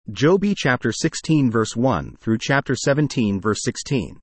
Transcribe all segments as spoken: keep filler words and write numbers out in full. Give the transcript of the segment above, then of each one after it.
Job chapter sixteen verse one through chapter seventeen verse sixteen.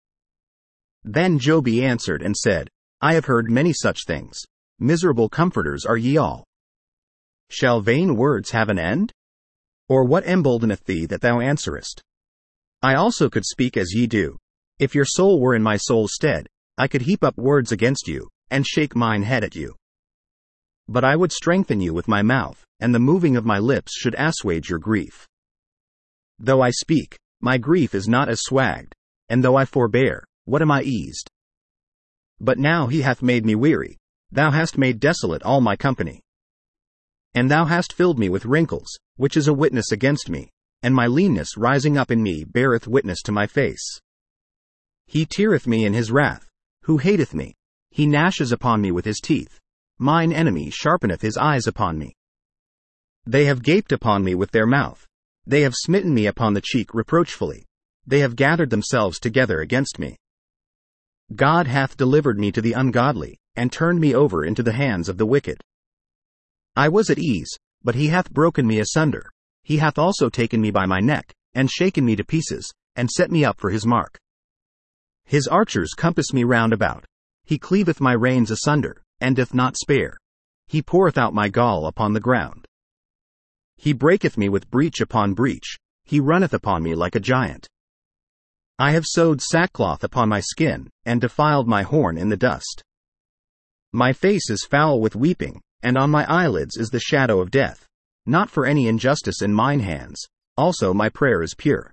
Then Job answered and said, I have heard many such things. Miserable comforters are ye all. Shall vain words have an end? Or what emboldeneth thee that thou answerest? I also could speak as ye do. If your soul were in my soul's stead, I could heap up words against you, and shake mine head at you. But I would strengthen you with my mouth, and the moving of my lips should assuage your grief. Though I speak, my grief is not assuaged, and though I forbear, what am I eased? But now he hath made me weary, thou hast made desolate all my company. And thou hast filled me with wrinkles, which is a witness against me, and my leanness rising up in me beareth witness to my face. He teareth me in his wrath, who hateth me, he gnashes upon me with his teeth, mine enemy sharpeneth his eyes upon me. They have gaped upon me with their mouth, they have smitten me upon the cheek reproachfully, they have gathered themselves together against me. God hath delivered me to the ungodly, and turned me over into the hands of the wicked. I was at ease, but he hath broken me asunder, he hath also taken me by my neck, and shaken me to pieces, and set me up for his mark. His archers compass me round about, he cleaveth my reins asunder, and doth not spare, he poureth out my gall upon the ground. He breaketh me with breach upon breach, he runneth upon me like a giant. I have sewed sackcloth upon my skin, and defiled my horn in the dust. My face is foul with weeping, and on my eyelids is the shadow of death, not for any injustice in mine hands, also my prayer is pure.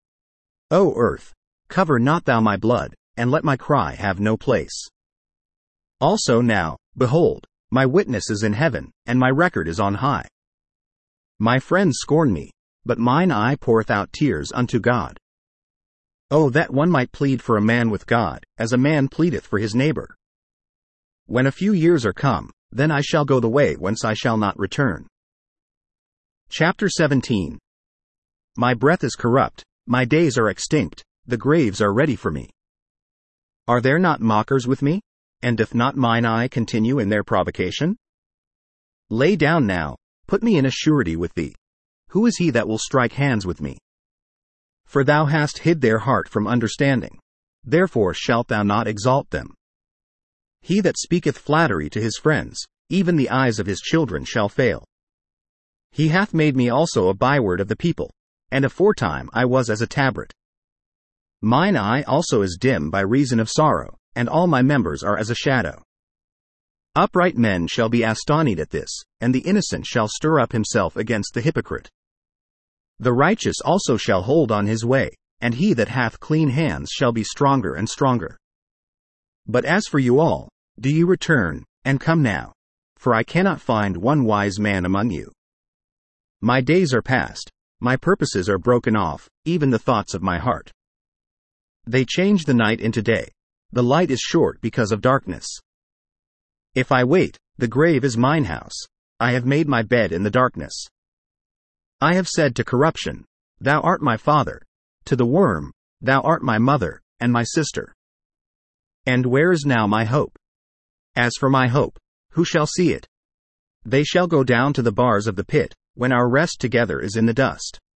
O earth, cover not thou my blood, and let my cry have no place. Also now, behold, my witness is in heaven, and my record is on high. My friends scorn me, but mine eye poureth out tears unto God. Oh, that one might plead for a man with God, as a man pleadeth for his neighbor. When a few years are come, then I shall go the way whence I shall not return. Chapter seventeen. My breath is corrupt, my days are extinct, the graves are ready for me. Are there not mockers with me? And doth not mine eye continue in their provocation? Lay down now, put me in a surety with thee. Who is he that will strike hands with me? For thou hast hid their heart from understanding, therefore shalt thou not exalt them. He that speaketh flattery to his friends, even the eyes of his children shall fail. He hath made me also a byword of the people, and aforetime I was as a tabret. Mine eye also is dim by reason of sorrow, and all my members are as a shadow. Upright men shall be astonied at this, and the innocent shall stir up himself against the hypocrite. The righteous also shall hold on his way, and he that hath clean hands shall be stronger and stronger. But as for you all, do you return, and come now, for I cannot find one wise man among you. My days are past, my purposes are broken off, even the thoughts of my heart. They change the night into day, the light is short because of darkness. If I wait, the grave is mine house, I have made my bed in the darkness. I have said to corruption, thou art my father, to the worm, thou art my mother, and my sister. And where is now my hope? As for my hope, who shall see it? They shall go down to the bars of the pit, when our rest together is in the dust.